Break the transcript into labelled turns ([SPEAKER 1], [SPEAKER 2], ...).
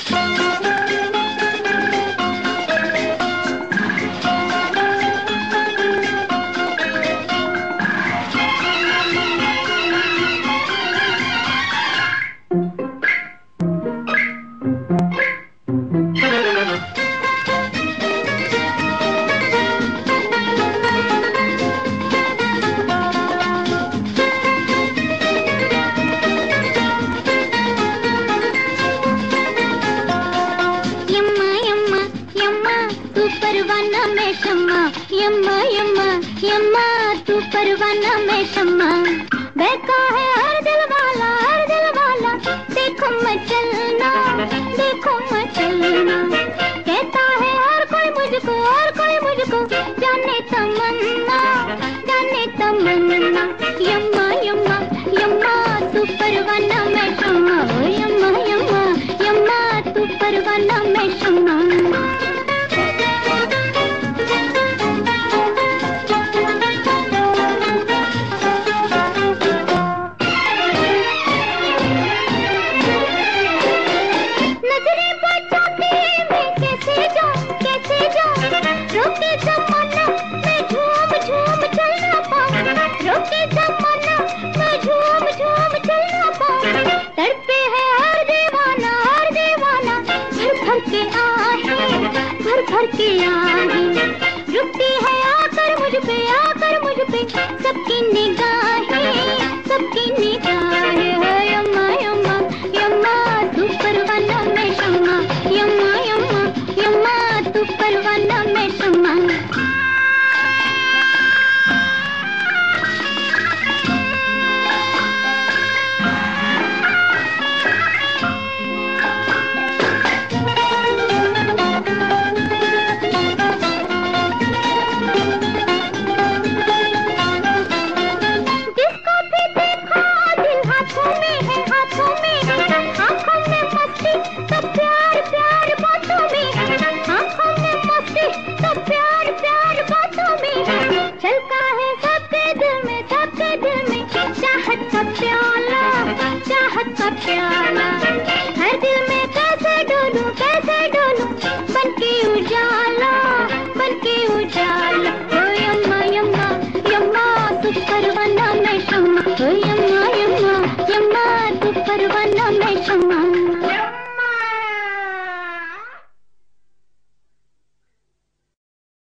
[SPEAKER 1] यम्मा यम्मा यम्मा तू परवाना मैं शम्मा। बहका है हर दिल वाला देखो मचलना कहता है हर कोई मुझको जाने तमन्ना यम्मा यम्मा यम्मा तू परवाना मैं शम्मा। यम्मा यम्मा यम्मा तू परवाना मैं शम्मा। भर के आहें रुकती है आकर मुझ पे सबकी निगाहें यम्मा यम्मा यम्मा तू परवाना मैं शम्मा। यम्मा यम्मा यम्मा तू परवाना मैं शम्मा। चाहत का प्याला